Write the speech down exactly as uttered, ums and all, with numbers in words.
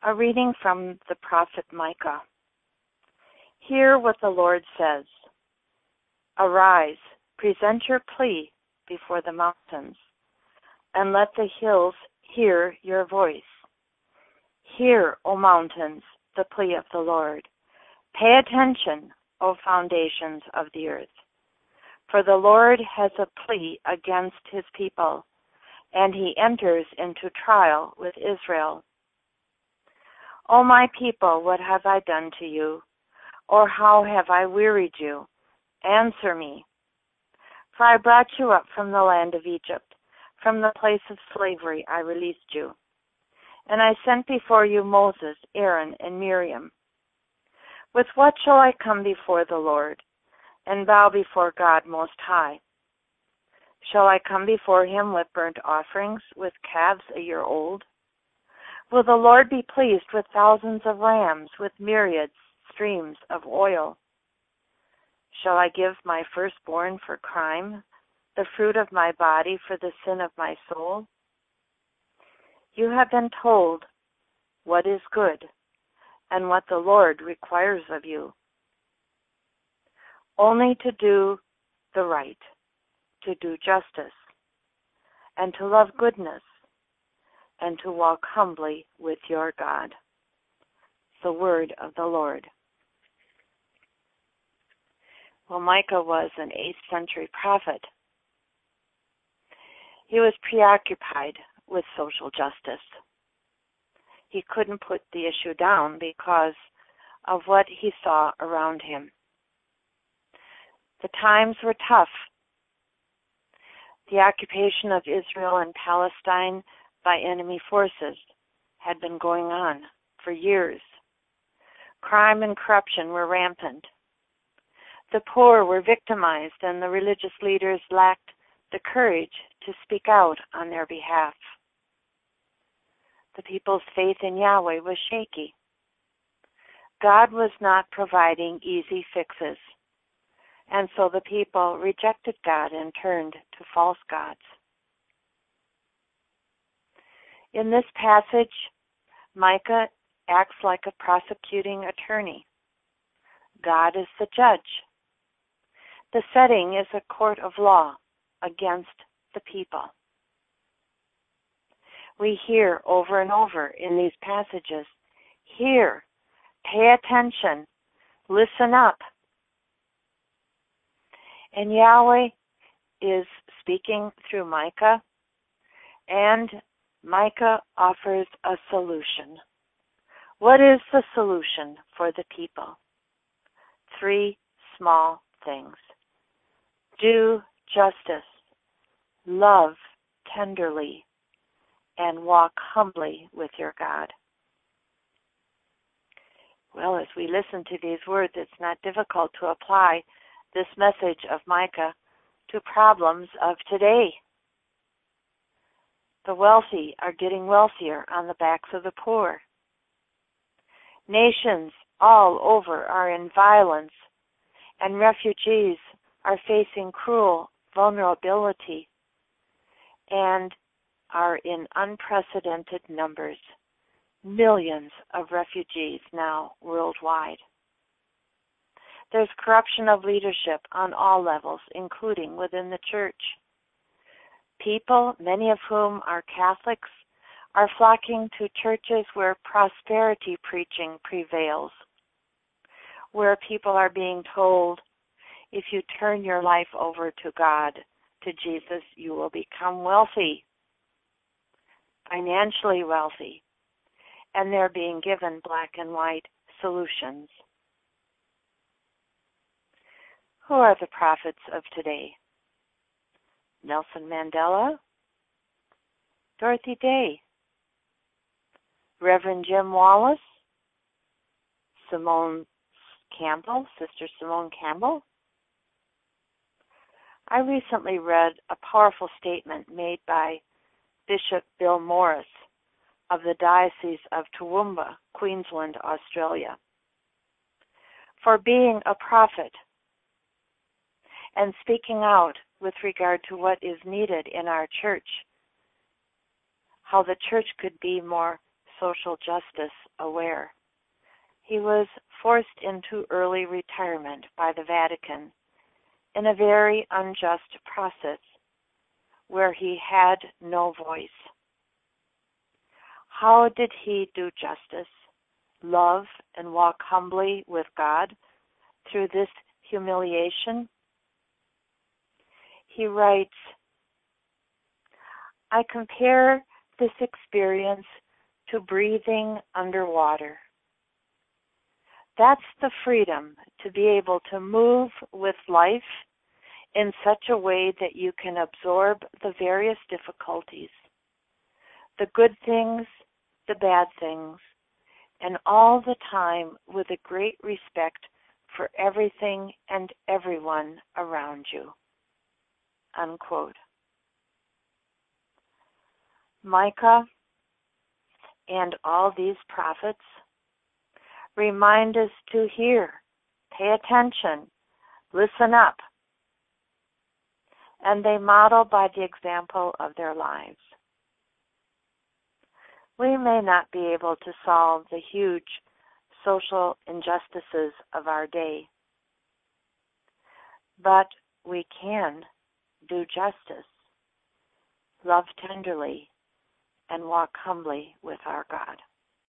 A reading from the prophet Micah. Hear what the Lord says. Arise, present your plea before the mountains, and let the hills hear your voice. Hear, O mountains, the plea of the Lord. Pay attention, O foundations of the earth. For the Lord has a plea against his people, and he enters into trial with Israel. O my people, what have I done to you? Or how have I wearied you? Answer me. For I brought you up from the land of Egypt, from the place of slavery I released you. And I sent before you Moses, Aaron, and Miriam. With what shall I come before the Lord, and bow before God Most High? Shall I come before him with burnt offerings, with calves a year old? Will the Lord be pleased with thousands of rams, with myriad streams of oil? Shall I give my firstborn for crime, the fruit of my body for the sin of my soul? You have been told what is good and what the Lord requires of you. Only to do the right, to do justice, and to love goodness, and to walk humbly with your God. The word of the Lord. Well, Micah was an eighth century prophet. He was preoccupied with social justice. He couldn't put the issue down because of what he saw around him. The times were tough. The occupation of Israel and Palestine by enemy forces had been going on for years. Crime and corruption were rampant. The poor were victimized, and the religious leaders lacked the courage to speak out on their behalf. The people's faith in Yahweh was shaky. God was not providing easy fixes, and so the people rejected God and turned to false gods. In this passage, Micah acts like a prosecuting attorney. God is the judge. The setting is a court of law against the people. We hear over and over in these passages, hear, pay attention, listen up. And Yahweh is speaking through Micah, and Micah offers a solution. What is the solution for the people? Three small things. Do justice, love tenderly, and walk humbly with your God. Well, as we listen to these words, it's not difficult to apply this message of Micah to problems of today. The wealthy are getting wealthier on the backs of the poor. Nations all over are in violence, and refugees are facing cruel vulnerability and are in unprecedented numbers. Millions of refugees now worldwide. There's corruption of leadership on all levels, including within the church. People, many of whom are Catholics, are flocking to churches where prosperity preaching prevails, where people are being told, if you turn your life over to God, to Jesus, you will become wealthy, financially wealthy, and they're being given black and white solutions. Who are the prophets of today? Nelson Mandela, Dorothy Day, Reverend Jim Wallace, Simone Campbell, Sister Simone Campbell. I recently read a powerful statement made by Bishop Bill Morris of the Diocese of Toowoomba, Queensland, Australia. For being a prophet and speaking out with regard to what is needed in our church, how the church could be more social justice aware. He was forced into early retirement by the Vatican in a very unjust process where he had no voice. How did he do justice, love, and walk humbly with God through this humiliation? He writes, I compare this experience to breathing underwater. That's the freedom to be able to move with life in such a way that you can absorb the various difficulties, the good things, the bad things, and all the time with a great respect for everything and everyone around you. Unquote. Micah and all these prophets remind us to hear, pay attention, listen up, and they model by the example of their lives. We may not be able to solve the huge social injustices of our day, but we can do justice, love tenderly, and walk humbly with our God.